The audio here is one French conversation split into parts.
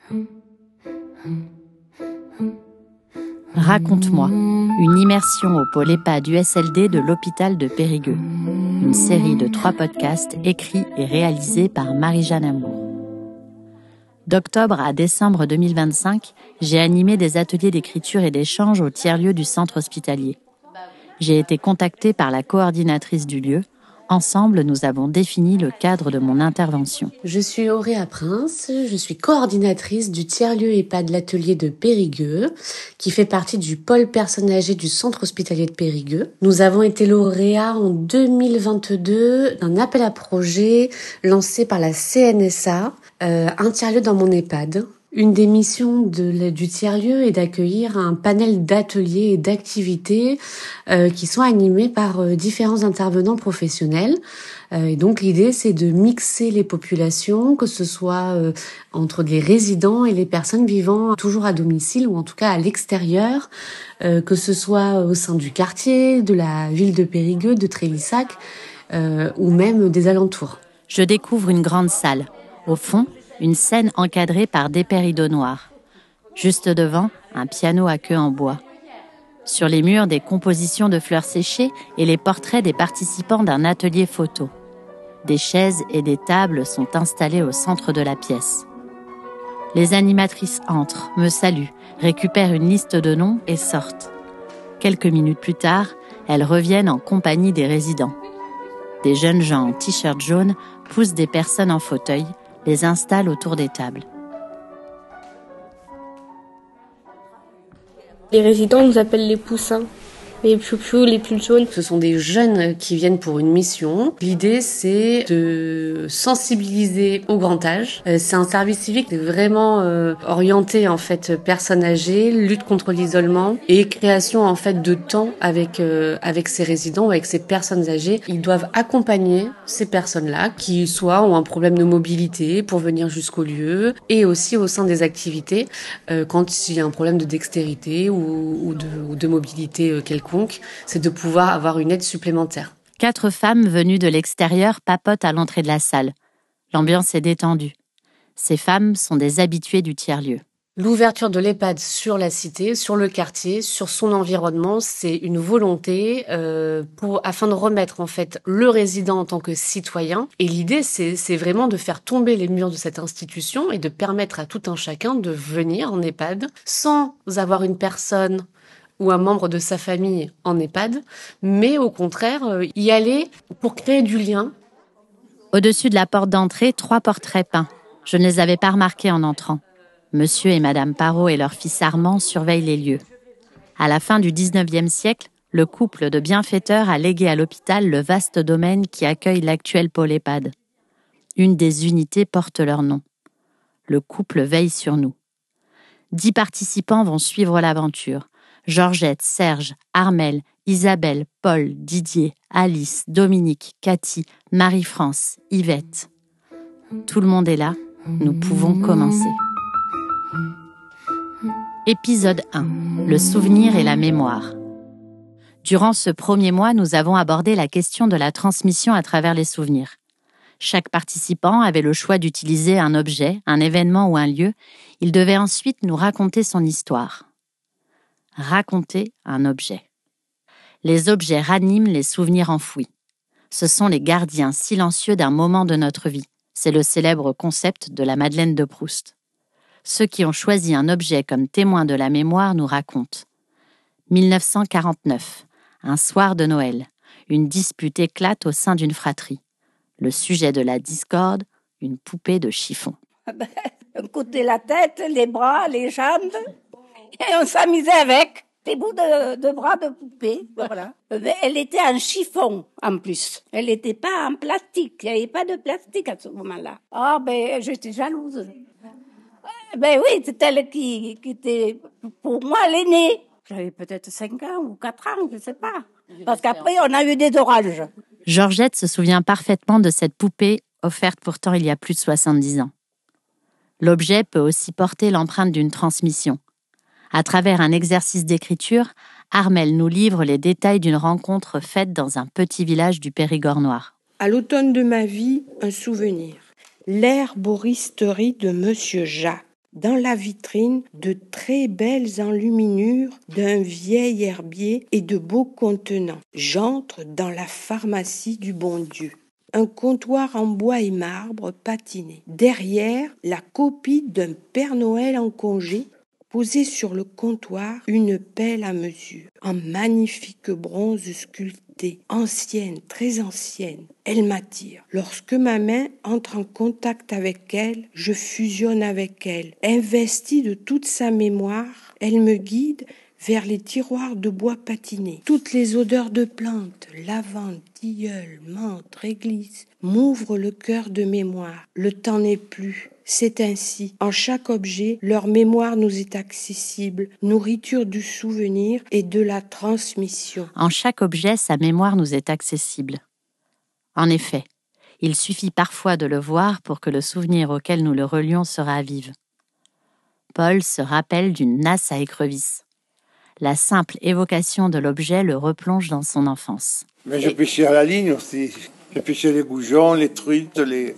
Raconte-moi, une immersion au pôle EHPAD USLD de l'hôpital de Périgueux. Une série de 3 podcasts écrits et réalisés par Marie-Jeanne Amour. D'octobre à décembre 2025, j'ai animé des ateliers d'écriture et d'échange au tiers-lieu du centre hospitalier. J'ai été contactée par la coordinatrice du lieu. Ensemble, nous avons défini le cadre de mon intervention. Je suis Auréa Prince, je suis coordinatrice du tiers-lieu EHPAD l'atelier de Périgueux, qui fait partie du pôle personnes âgées du centre hospitalier de Périgueux. Nous avons été lauréats en 2022 d'un appel à projet lancé par la CNSA, un tiers-lieu dans mon EHPAD. Une des missions du tiers-lieu est d'accueillir un panel d'ateliers et d'activités qui sont animés par différents intervenants professionnels. Et donc l'idée, c'est de mixer les populations, que ce soit entre les résidents et les personnes vivant toujours à domicile ou en tout cas à l'extérieur, que ce soit au sein du quartier, de la ville de Périgueux, de Trélissac ou même des alentours. Je découvre une grande salle. Au fond, une scène encadrée par d'épais rideaux noirs. Juste devant, un piano à queue en bois. Sur les murs, des compositions de fleurs séchées et les portraits des participants d'un atelier photo. Des chaises et des tables sont installées au centre de la pièce. Les animatrices entrent, me saluent, récupèrent une liste de noms et sortent. Quelques minutes plus tard, elles reviennent en compagnie des résidents. Des jeunes gens en t-shirt jaune poussent des personnes en fauteuil, les installent autour des tables. Les résidents nous appellent les poussins, les piou-piou, les pulls jaunes. Ce sont des jeunes qui viennent pour une mission. L'idée, c'est de sensibiliser au grand âge. C'est un service civique vraiment orienté en fait personnes âgées, lutte contre l'isolement et création en fait de temps avec ces résidents ou avec ces personnes âgées. Ils doivent accompagner ces personnes-là qui soit ont un problème de mobilité pour venir jusqu'au lieu et aussi au sein des activités quand il y a un problème de dextérité ou de mobilité quelconque. C'est de pouvoir avoir une aide supplémentaire. 4 femmes venues de l'extérieur papotent à l'entrée de la salle. L'ambiance est détendue. Ces femmes sont des habituées du tiers-lieu. L'ouverture de l'EHPAD sur la cité, sur le quartier, sur son environnement, c'est une volonté afin de remettre en fait le résident en tant que citoyen. Et l'idée, c'est vraiment de faire tomber les murs de cette institution et de permettre à tout un chacun de venir en EHPAD sans avoir une personne ou un membre de sa famille en EHPAD, mais au contraire, y aller pour créer du lien. Au-dessus de la porte d'entrée, 3 portraits peints. Je ne les avais pas remarqués en entrant. Monsieur et Madame Parot et leur fils Armand surveillent les lieux. À la fin du 19e siècle, le couple de bienfaiteurs a légué à l'hôpital le vaste domaine qui accueille l'actuel pôle EHPAD. Une des unités porte leur nom. Le couple veille sur nous. 10 participants vont suivre l'aventure. Georgette, Serge, Armel, Isabelle, Paul, Didier, Alice, Dominique, Cathy, Marie-France, Yvette. Tout le monde est là, nous pouvons commencer. Épisode 1. Le souvenir et la mémoire. Durant ce premier mois, nous avons abordé la question de la transmission à travers les souvenirs. Chaque participant avait le choix d'utiliser un objet, un événement ou un lieu. Il devait ensuite nous raconter son histoire. Raconter un objet. Les objets raniment les souvenirs enfouis. Ce sont les gardiens silencieux d'un moment de notre vie. C'est le célèbre concept de la Madeleine de Proust. Ceux qui ont choisi un objet comme témoin de la mémoire nous racontent. 1949, un soir de Noël. Une dispute éclate au sein d'une fratrie. Le sujet de la discorde, une poupée de chiffon. On coûtait la tête, les bras, les jambes, et on s'amusait avec des bouts de bras de poupée. Voilà. Elle était en chiffon, en plus. Elle n'était pas en plastique. Il n'y avait pas de plastique à ce moment-là. Ah, j'étais jalouse. Oui, c'est elle qui était, pour moi, l'aînée. J'avais peut-être 5 ans ou 4 ans, je ne sais pas. Parce qu'après, on a eu des orages. Georgette se souvient parfaitement de cette poupée, offerte pourtant il y a plus de 70 ans. L'objet peut aussi porter l'empreinte d'une transmission. À travers un exercice d'écriture, Armel nous livre les détails d'une rencontre faite dans un petit village du Périgord noir. À l'automne de ma vie, un souvenir. L'herboristerie de Monsieur Jacques. dans la vitrine de très belles enluminures d'un vieil herbier et de beaux contenants. J'entre dans la pharmacie du bon Dieu. Un comptoir en bois et marbre patiné. Derrière, la copie d'un Père Noël en congé. Posée sur le comptoir, une pelle à mesure, en magnifique bronze sculpté, ancienne, très ancienne. Elle m'attire. Lorsque ma main entre en contact avec elle, je fusionne avec elle. Investie de toute sa mémoire, elle me guide vers les tiroirs de bois patiné. Toutes les odeurs de plantes, lavande, tilleul, menthe, réglisse, m'ouvrent le cœur de mémoire. Le temps n'est plus. C'est ainsi. En chaque objet, leur mémoire nous est accessible, nourriture du souvenir et de la transmission. En chaque objet, sa mémoire nous est accessible. En effet, il suffit parfois de le voir pour que le souvenir auquel nous le relions se ravive. Paul se rappelle d'une nasse à écrevisses. La simple évocation de l'objet le replonge dans son enfance. Mais je pêchais à la ligne aussi. Je pêchais les goujons, les truites, les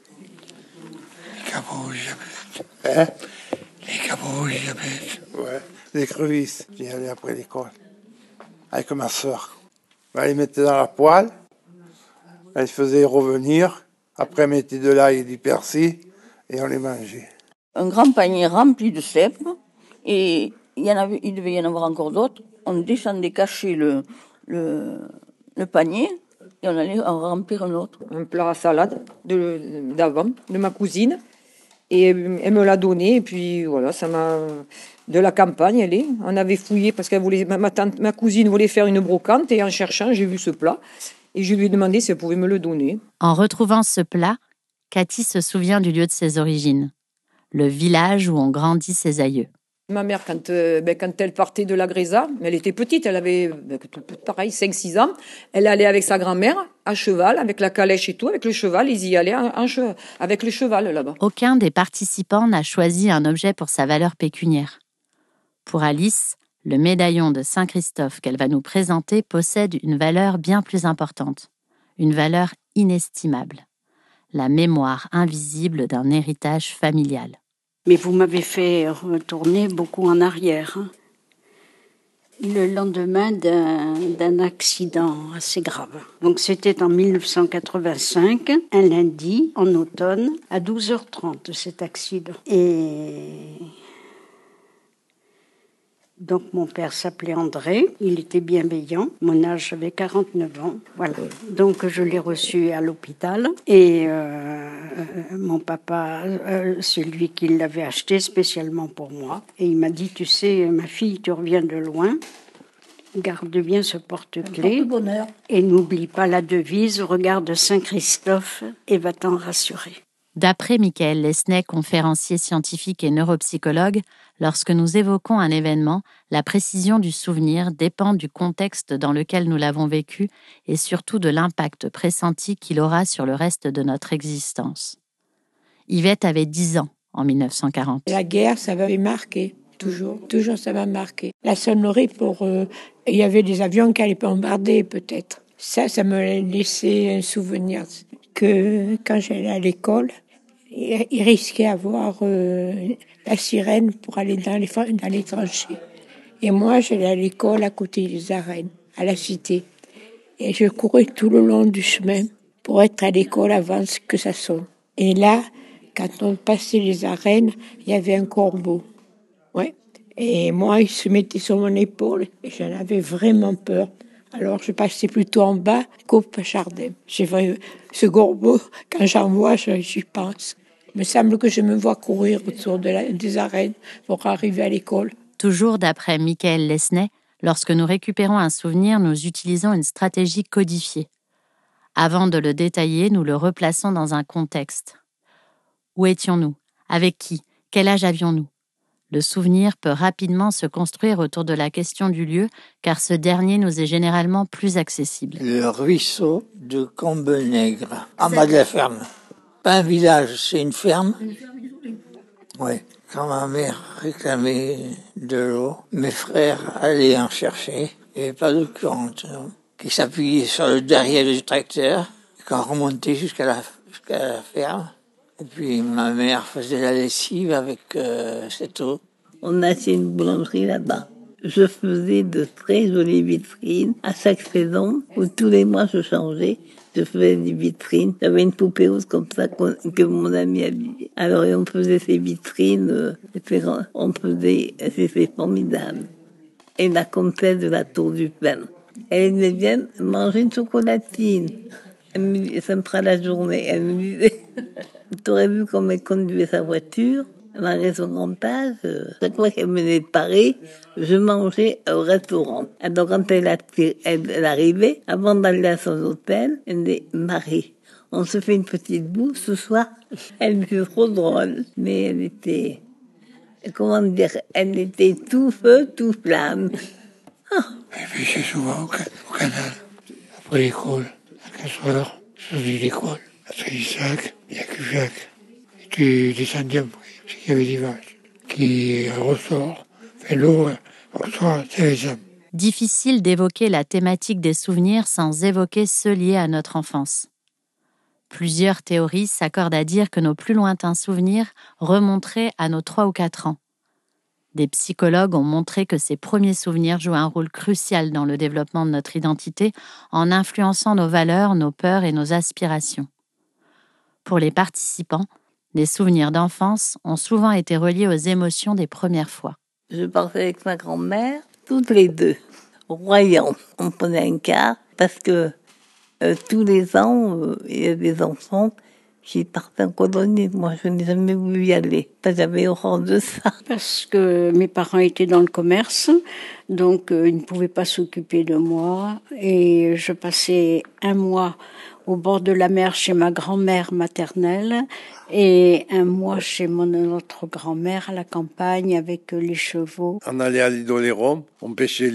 caboches. Hein? Les caboches, je pêche. Ouais. Les écrevisses. J'y allais après l'école. Avec ma soeur. Elle les mettait dans la poêle. Elle faisait revenir. Après, elle mettait de l'ail et du persil. Et on les mangeait. Un grand panier rempli de cèpes. Et il devait y en avoir encore d'autres. On descendait cacher le panier et on allait en remplir un autre. Un plat à salade d'avant, de ma cousine. Et elle me l'a donné. Et puis voilà, ça m'a... De la campagne, on avait fouillé parce qu'elle voulait, ma cousine voulait faire une brocante. Et en cherchant, j'ai vu ce plat. Et je lui ai demandé si elle pouvait me le donner. En retrouvant ce plat, Cathy se souvient du lieu de ses origines, le village où ont grandi ses aïeux. Ma mère, quand elle partait de la Grésa, elle était petite, elle avait pareil 5-6 ans, elle allait avec sa grand-mère à cheval, avec la calèche et tout, avec le cheval, ils y allaient avec le cheval là-bas. Aucun des participants n'a choisi un objet pour sa valeur pécuniaire. Pour Alice, le médaillon de Saint-Christophe qu'elle va nous présenter possède une valeur bien plus importante, une valeur inestimable, la mémoire invisible d'un héritage familial. Mais vous m'avez fait retourner beaucoup en arrière. Le lendemain d'un accident assez grave. Donc c'était en 1985, un lundi, en automne, à 12h30, cet accident. Et donc mon père s'appelait André, il était bienveillant, mon âge avait 49 ans, voilà. Donc je l'ai reçu à l'hôpital et mon papa, c'est lui qui l'avait acheté spécialement pour moi. Et il m'a dit, tu sais ma fille, tu reviens de loin, garde bien ce porte-clés et n'oublie pas la devise, regarde Saint-Christophe et va t'en rassurer. D'après Michael Lesnay, conférencier scientifique et neuropsychologue, lorsque nous évoquons un événement, la précision du souvenir dépend du contexte dans lequel nous l'avons vécu et surtout de l'impact pressenti qu'il aura sur le reste de notre existence. Yvette avait 10 ans en 1940. La guerre, ça m'avait marqué, toujours ça m'a marqué. La sonnerie il y avait des avions qui allaient bombarder peut-être. Ça me laissait un souvenir que quand j'allais à l'école, il risquait d'avoir la sirène pour aller dans les tranchées. Et moi, j'allais à l'école à côté des arènes, à la cité. Et je courais tout le long du chemin pour être à l'école avant que ça sonne. Et là, quand on passait les arènes, il y avait un corbeau. Ouais. Et moi, il se mettait sur mon épaule et j'en avais vraiment peur. Alors, je passais plutôt en bas qu'au jardin. J'ai vu ce corbeau, quand j'en vois, j'y pense. Il me semble que je me vois courir autour des arènes pour arriver à l'école. Toujours d'après Michael Lesnay, lorsque nous récupérons un souvenir, nous utilisons une stratégie codifiée. Avant de le détailler, nous le replaçons dans un contexte. Où étions-nous? Avec qui? Quel âge avions-nous? Le souvenir peut rapidement se construire autour de la question du lieu, car ce dernier nous est généralement plus accessible. Le ruisseau de Combenègre, en bas de la ferme. Pas un village, c'est une ferme. Oui. Quand ma mère réclamait de l'eau, mes frères allaient en chercher. Il n'y avait pas d'eau courante, non. Qui s'appuyait sur le derrière du tracteur, quand on remontait jusqu'à la ferme. Et puis ma mère faisait la lessive avec cette eau. On a acheté une boulangerie là-bas. Je faisais de très jolies vitrines à chaque saison, où tous les mois je changeais. Je faisais des vitrines. J'avais une poupée rose comme ça que mon ami habillait. Alors on faisait ces vitrines, c'était formidable. Et la comtesse de la Tour du Pin, elle aimait bien manger une chocolatine. Elle me disait, ça me fera la journée. Elle me disait, t'aurais vu comment elle conduisait sa voiture, malgré son grand âge. Chaque fois qu'elle venait de Paris, je mangeais au restaurant. Alors quand elle arrivait, avant d'aller à son hôtel, elle me disait, Marie, on se fait une petite bouffe ce soir. Elle était trop drôle, mais elle était, comment dire, elle était tout feu, tout flamme. Et puis c'est souvent au canal, après l'école, à 4 heures, je faisais l'école. À Trélissac, il y a Cuviac, qui descendait après, parce qu'il y avait des vaches, qui ressort, fait l'eau, ressort, c'est les hommes. Difficile d'évoquer la thématique des souvenirs sans évoquer ceux liés à notre enfance. Plusieurs théories s'accordent à dire que nos plus lointains souvenirs remonteraient à nos 3 ou 4 ans. Des psychologues ont montré que ces premiers souvenirs jouent un rôle crucial dans le développement de notre identité en influençant nos valeurs, nos peurs et nos aspirations. Pour les participants, les souvenirs d'enfance ont souvent été reliés aux émotions des premières fois. Je partais avec ma grand-mère, toutes les deux, au Royan. On prenait un car parce que tous les ans, il y a des enfants qui partent en colonie. Moi, je n'ai jamais voulu y aller. J'avais horreur de ça. Parce que mes parents étaient dans le commerce, donc ils ne pouvaient pas s'occuper de moi. Et je passais un mois au bord de la mer chez ma grand-mère maternelle et un mois chez notre grand-mère à la campagne avec les chevaux. On allait à l'Idolérum, on pêchait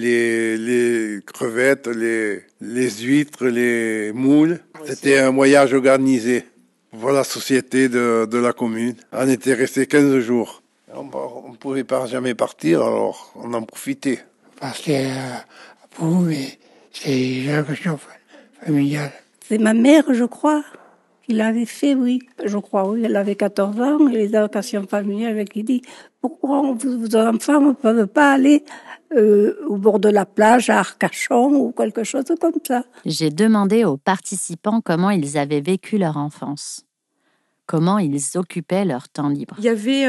les crevettes, les huîtres, les moules. C'était un voyage organisé pour la société de la commune. On était resté 15 jours. On ne pouvait pas jamais partir, alors on en profitait. Parce que pour nous, c'est une allocation familiale. C'est ma mère, je crois, qui l'avait fait, oui. Je crois, oui. Elle avait 14 ans, et les allocations familiales, qui dit, pourquoi vos enfants ne peuvent pas aller au bord de la plage, à Arcachon, ou quelque chose comme ça. J'ai demandé aux participants comment ils avaient vécu leur enfance. Comment ils occupaient leur temps libre. Il y avait,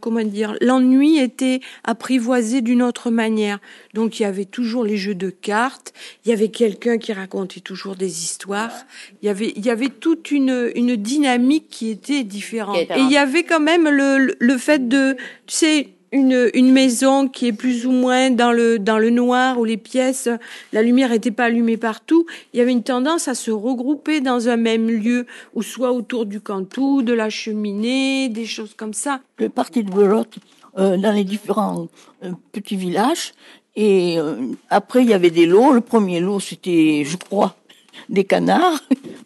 l'ennui était apprivoisé d'une autre manière. Donc il y avait toujours les jeux de cartes, il y avait quelqu'un qui racontait toujours des histoires, il y avait toute une dynamique qui était différente. Et il y avait quand même le fait de, tu sais, une maison qui est plus ou moins dans le noir, où les pièces, la lumière n'était pas allumée partout. Il y avait une tendance à se regrouper dans un même lieu, ou soit autour du cantou, de la cheminée, des choses comme ça. Je partais de belote dans les différents petits villages, et après il y avait des lots. Le premier lot, c'était, je crois, des canards.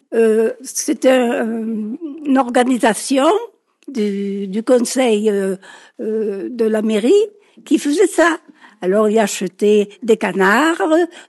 C'était une organisation du conseil de la mairie qui faisait ça. Alors il achetait des canards,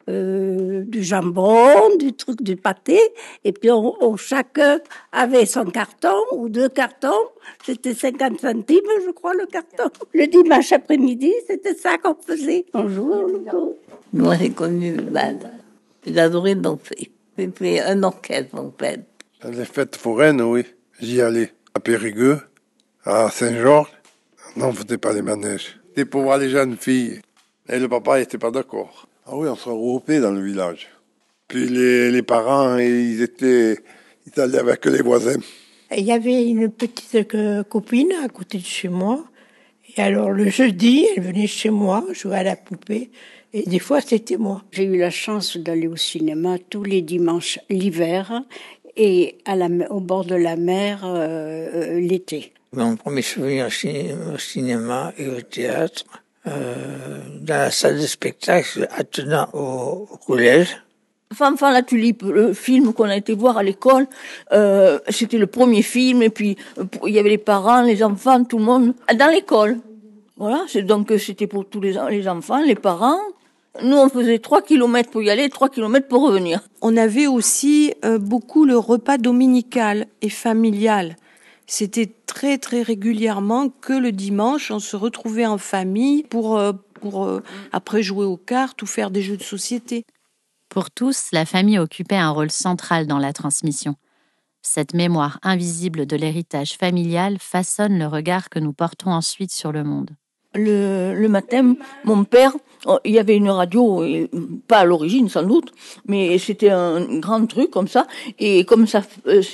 du jambon, du pâté, et puis chacun avait son carton ou 2 cartons. C'était 50 centimes, je crois, le carton. Le dimanche après-midi, c'était ça qu'on faisait. On jouait au loto. Moi, j'ai connu le bal. J'adorais danser. C'était un orchestre, en fait. Les fêtes foraines, oui. J'y allais. À Périgueux, à Saint-Georges, non, on ne faisait pas les manèges. C'était pour voir les jeunes filles. Et le papa n'était pas d'accord. Ah oui, on se regroupait dans le village. Puis les parents, ils allaient avec les voisins. Il y avait une petite copine à côté de chez moi. Et alors le jeudi, elle venait chez moi, jouer à la poupée. Et des fois, c'était moi. J'ai eu la chance d'aller au cinéma tous les dimanches l'hiver et au bord de la mer l'été. Mon premier souvenir au cinéma et au théâtre, dans la salle de spectacle attenant au collège. Fanfan la Tulipe, le film qu'on a été voir à l'école, c'était le premier film, et puis il y avait les parents, les enfants, tout le monde, dans l'école. Voilà, c'était pour tous les enfants, les parents. Nous, on faisait 3 kilomètres pour y aller, 3 kilomètres pour revenir. On avait aussi beaucoup le repas dominical et familial. C'était très très régulièrement que le dimanche, on se retrouvait en famille pour après jouer aux cartes ou faire des jeux de société. Pour tous, la famille occupait un rôle central dans la transmission. Cette mémoire invisible de l'héritage familial façonne le regard que nous portons ensuite sur le monde. Le matin, mon père, il y avait une radio, pas à l'origine sans doute, mais c'était un grand truc comme ça. Et comme ça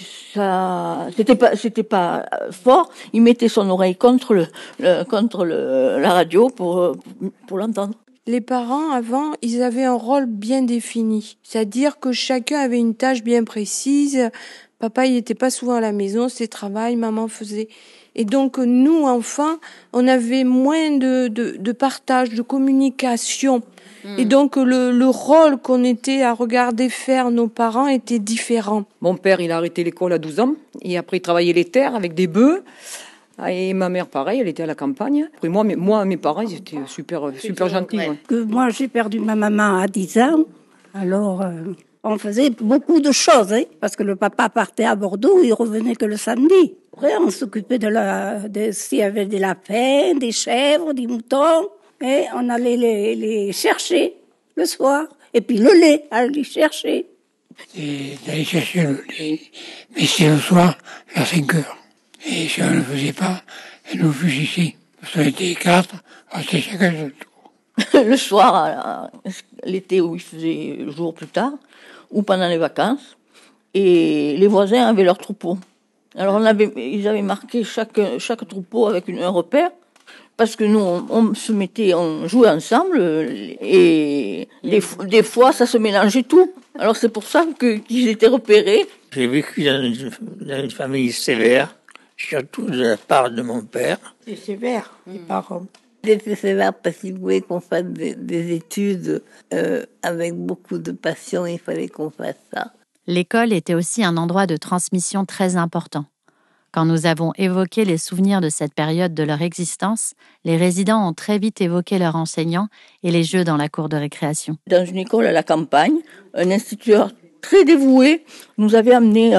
c'était pas fort, il mettait son oreille contre la radio pour l'entendre. Les parents, avant, ils avaient un rôle bien défini. C'est-à-dire que chacun avait une tâche bien précise. Papa, il était pas souvent à la maison, c'était travail, maman faisait. Et donc, nous, enfants, on avait moins de partage, de communication. Et donc, le rôle qu'on était à regarder faire nos parents était différent. Mon père, il a arrêté l'école à 12 ans. Et après, il travaillait les terres avec des bœufs. Et ma mère, pareil, elle était à la campagne. Après, moi, mes parents, ils étaient super gentils. Ouais. Que moi, j'ai perdu ma maman à 10 ans. Alors, on faisait beaucoup de choses, hein, parce que le papa partait à Bordeaux, il revenait que le samedi. Après, on s'occupait s'il y avait des lapins, des chèvres, des moutons, et on allait les chercher le soir. Et puis le lait, aller chercher. C'est d'aller chercher le lait, mais c'est le soir, vers 5 heures. Et si on ne le faisait pas, elle nous fusillait. Parce qu'on était 4, on était chacun son tour. Le soir, l'été où il faisait jour plus tard, ou pendant les vacances, et les voisins avaient leur troupeau. Alors ils avaient marqué chaque troupeau avec un repère, parce que nous on jouait ensemble, et des fois ça se mélangeait tout. Alors c'est pour ça qu'ils étaient repérés. J'ai vécu dans une famille sévère, surtout de la part de mon père. C'est sévère, les parents. C'était sévère parce qu'il voulait qu'on fasse des études avec beaucoup de passion, il fallait qu'on fasse ça. L'école était aussi un endroit de transmission très important. Quand nous avons évoqué les souvenirs de cette période de leur existence, les résidents ont très vite évoqué leurs enseignants et les jeux dans la cour de récréation. Dans une école à la campagne, un instituteur très dévoué nous avait amené,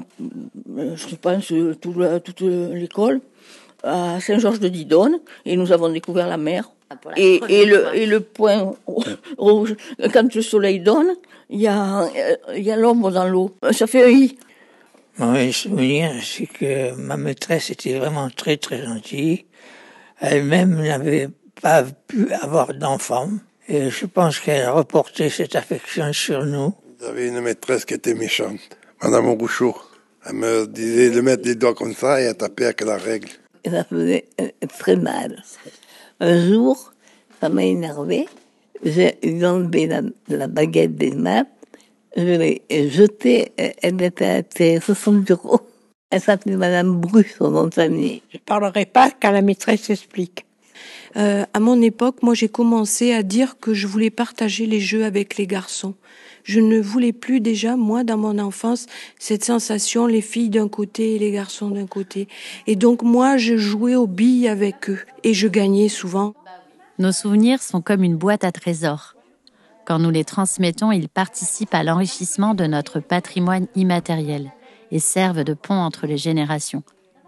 je pense, toute l'école, à Saint-Georges-de-Didonne, et nous avons découvert la mer. Et le point rouge, quand le soleil donne, il y a l'ombre dans l'eau. Ça fait un i. Mon souvenir, c'est que ma maîtresse était vraiment très très gentille. Elle-même n'avait pas pu avoir d'enfant. Et je pense qu'elle reportait cette affection sur nous. J'avais une maîtresse qui était méchante, Madame Rouchot. Elle me disait de mettre les doigts comme ça et elle tapait avec la règle. Et ça faisait très mal. Un jour, ça m'a énervé. J'ai enlevé la baguette des mains. Je l'ai jetée. Elle était sur son bureau. Elle s'appelait Madame Bru, son nom de famille. Je ne parlerai pas quand la maîtresse explique. À mon époque, moi, j'ai commencé à dire que je voulais partager les jeux avec les garçons. Je ne voulais plus déjà, moi, dans mon enfance, cette sensation, les filles d'un côté et les garçons d'un côté. Et donc, moi, je jouais aux billes avec eux. Et je gagnais souvent. Nos souvenirs sont comme une boîte à trésors. Quand nous les transmettons, ils participent à l'enrichissement de notre patrimoine immatériel et servent de pont entre les générations.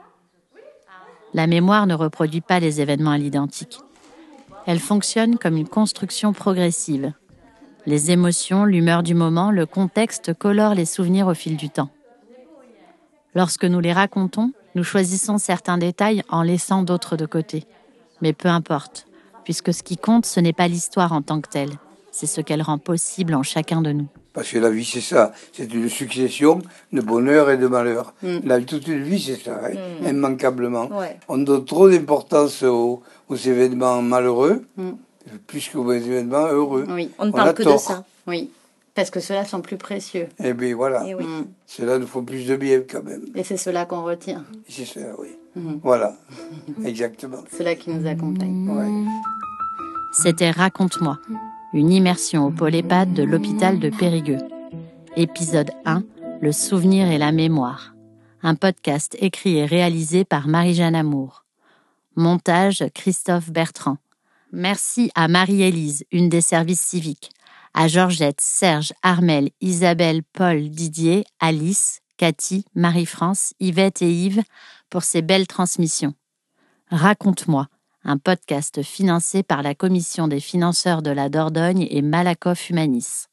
La mémoire ne reproduit pas les événements à l'identique. Elle fonctionne comme une construction progressive. Les émotions, l'humeur du moment, le contexte colorent les souvenirs au fil du temps. Lorsque nous les racontons, nous choisissons certains détails en laissant d'autres de côté. Mais peu importe, puisque ce qui compte, ce n'est pas l'histoire en tant que telle. C'est ce qu'elle rend possible en chacun de nous. Parce que la vie, c'est ça. C'est une succession de bonheur et de malheur. Toute une vie, c'est ça, hein, immanquablement. Ouais. On donne trop d'importance aux événements malheureux, plus qu'aux événements heureux. Oui, on ne parle que de ça. Oui, parce que ceux-là sont plus précieux. Et bien voilà. Et oui. Ceux-là nous font plus de bien quand même. Et c'est ceux-là qu'on retient. C'est ça, oui. Voilà, exactement. Ceux-là qui nous accompagnent. Ouais. C'était Raconte-moi, une immersion au pôle EHPAD de l'hôpital de Périgueux. Épisode 1, le souvenir et la mémoire. Un podcast écrit et réalisé par Marie-Jeanne Amour. Montage Christophe Bertrand. Merci à Marie-Élise, une des services civiques, à Georgette, Serge, Armel, Isabelle, Paul, Didier, Alice, Cathy, Marie-France, Yvette et Yves pour ces belles transmissions. Raconte-moi, un podcast financé par la Commission des financeurs de la Dordogne et Malakoff Humanis.